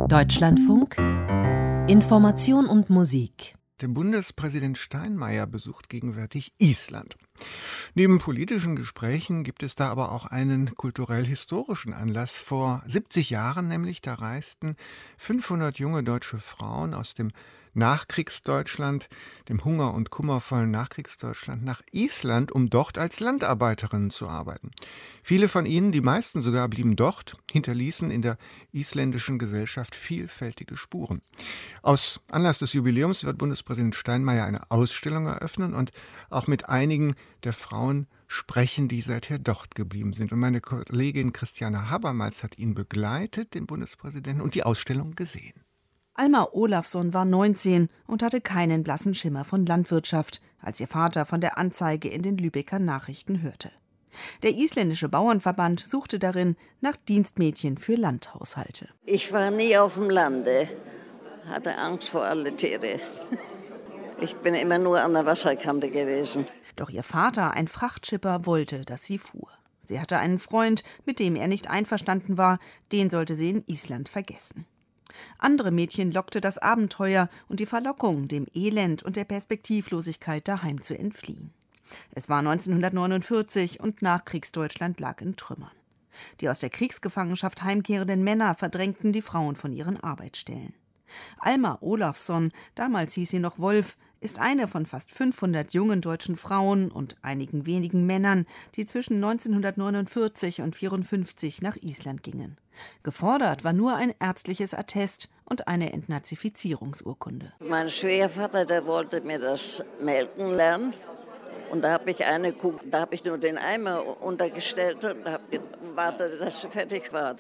Deutschlandfunk Information und Musik. Der Bundespräsident Steinmeier besucht gegenwärtig Island. Neben politischen Gesprächen gibt es da aber auch einen kulturell-historischen Anlass. Vor 70 Jahren nämlich, da reisten 500 junge deutsche Frauen aus dem Nachkriegsdeutschland, dem hunger- und kummervollen Nachkriegsdeutschland, nach Island, um dort als Landarbeiterinnen zu arbeiten. Viele von ihnen, die meisten sogar, blieben dort, hinterließen in der isländischen Gesellschaft vielfältige Spuren. Aus Anlass des Jubiläums wird Bundespräsident Steinmeier eine Ausstellung eröffnen und auch mit einigen der Frauen sprechen, die seither dort geblieben sind. Und meine Kollegin Christiane Habermals hat ihn begleitet, den Bundespräsidenten, und die Ausstellung gesehen. Alma Olafsson war 19 und hatte keinen blassen Schimmer von Landwirtschaft, als ihr Vater von der Anzeige in den Lübecker Nachrichten hörte. Der isländische Bauernverband suchte darin nach Dienstmädchen für Landhaushalte. Ich war nie auf dem Lande, hatte Angst vor alle Tiere. Ich bin immer nur an der Wasserkante gewesen. Doch ihr Vater, ein Frachtschipper, wollte, dass sie fuhr. Sie hatte einen Freund, mit dem er nicht einverstanden war, den sollte sie in Island vergessen. Andere Mädchen lockte das Abenteuer und die Verlockung, dem Elend und der Perspektivlosigkeit daheim zu entfliehen. Es war 1949 und Nachkriegsdeutschland lag in Trümmern. Die aus der Kriegsgefangenschaft heimkehrenden Männer verdrängten die Frauen von ihren Arbeitsstellen. Alma Olafsson, damals hieß sie noch Wolf, ist eine von fast 500 jungen deutschen Frauen und einigen wenigen Männern, die zwischen 1949 und 1954 nach Island gingen. Gefordert war nur ein ärztliches Attest und eine Entnazifizierungsurkunde. Mein Schwiegervater, der wollte mir das melken lernen. Und da habe ich eine Kuh, da habe ich nur den Eimer untergestellt und habe gewartet, dass sie fertig war.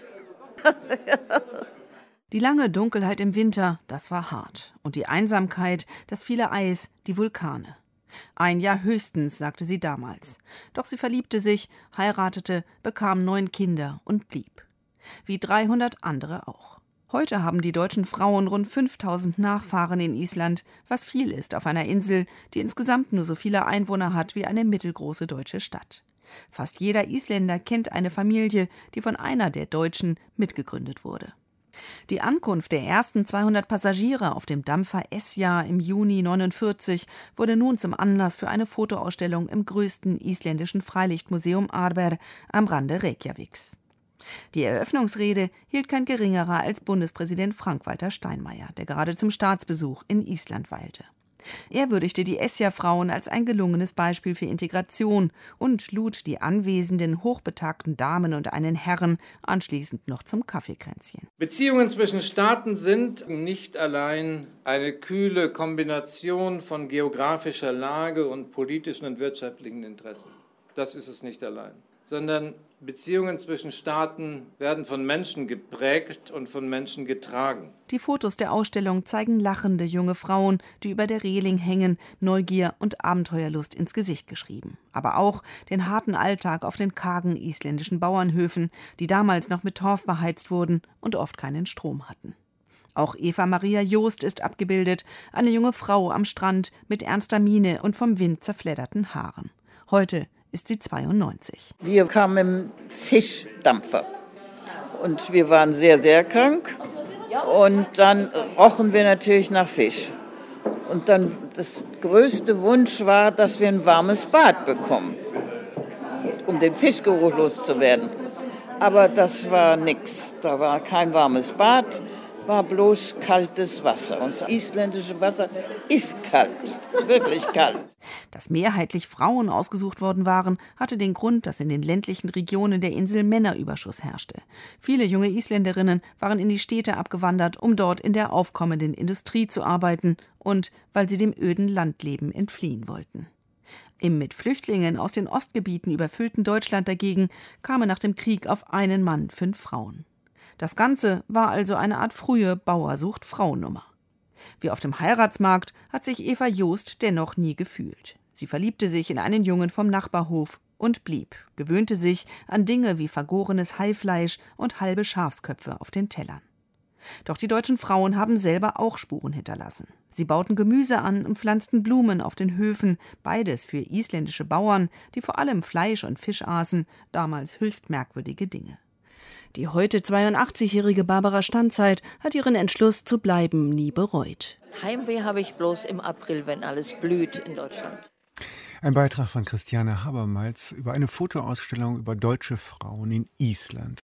Die lange Dunkelheit im Winter, das war hart. Und die Einsamkeit, das viele Eis, die Vulkane. 1 Jahr höchstens, sagte sie damals. Doch sie verliebte sich, heiratete, bekam 9 Kinder und blieb. Wie 300 andere auch. Heute haben die deutschen Frauen rund 5000 Nachfahren in Island, was viel ist auf einer Insel, die insgesamt nur so viele Einwohner hat wie eine mittelgroße deutsche Stadt. Fast jeder Isländer kennt eine Familie, die von einer der Deutschen mitgegründet wurde. Die Ankunft der ersten 200 Passagiere auf dem Dampfer Esja im Juni 1949 wurde nun zum Anlass für eine Fotoausstellung im größten isländischen Freilichtmuseum Arber am Rande Reykjaviks. Die Eröffnungsrede hielt kein geringerer als Bundespräsident Frank-Walter Steinmeier, der gerade zum Staatsbesuch in Island weilte. Er würdigte die Esja-Frauen als ein gelungenes Beispiel für Integration und lud die anwesenden hochbetagten Damen und einen Herrn anschließend noch zum Kaffeekränzchen. Beziehungen zwischen Staaten sind nicht allein eine kühle Kombination von geografischer Lage und politischen und wirtschaftlichen Interessen. Das ist es nicht allein. Sondern Beziehungen zwischen Staaten werden von Menschen geprägt und von Menschen getragen. Die Fotos der Ausstellung zeigen lachende junge Frauen, die über der Reling hängen, Neugier und Abenteuerlust ins Gesicht geschrieben. Aber auch den harten Alltag auf den kargen isländischen Bauernhöfen, die damals noch mit Torf beheizt wurden und oft keinen Strom hatten. Auch Eva Maria Joost ist abgebildet, eine junge Frau am Strand mit ernster Miene und vom Wind zerfledderten Haaren. Heute ist sie 92. Wir kamen im Fischdampfer und wir waren sehr, sehr krank. Und dann rochen wir natürlich nach Fisch. Und dann das größte Wunsch war, dass wir ein warmes Bad bekommen, um den Fischgeruch loszuwerden. Aber das war nix. Da war kein warmes Bad, war bloß kaltes Wasser. Und das isländische Wasser ist kalt, wirklich kalt. Dass mehrheitlich Frauen ausgesucht worden waren, hatte den Grund, dass in den ländlichen Regionen der Insel Männerüberschuss herrschte. Viele junge Isländerinnen waren in die Städte abgewandert, um dort in der aufkommenden Industrie zu arbeiten und weil sie dem öden Landleben entfliehen wollten. Im mit Flüchtlingen aus den Ostgebieten überfüllten Deutschland dagegen kamen nach dem Krieg auf einen Mann 5 Frauen. Das Ganze war also eine Art frühe Bauer-sucht-Frau-Nummer. Wie auf dem Heiratsmarkt hat sich Eva Joost dennoch nie gefühlt. Sie verliebte sich in einen Jungen vom Nachbarhof und blieb, gewöhnte sich an Dinge wie vergorenes Haifleisch und halbe Schafsköpfe auf den Tellern. Doch die deutschen Frauen haben selber auch Spuren hinterlassen. Sie bauten Gemüse an und pflanzten Blumen auf den Höfen, beides für isländische Bauern, die vor allem Fleisch und Fisch aßen, damals höchst merkwürdige Dinge. Die heute 82-jährige Barbara Standzeit hat ihren Entschluss zu bleiben nie bereut. Heimweh habe ich bloß im April, wenn alles blüht in Deutschland. Ein Beitrag von Christiane Habermals über eine Fotoausstellung über deutsche Frauen in Island.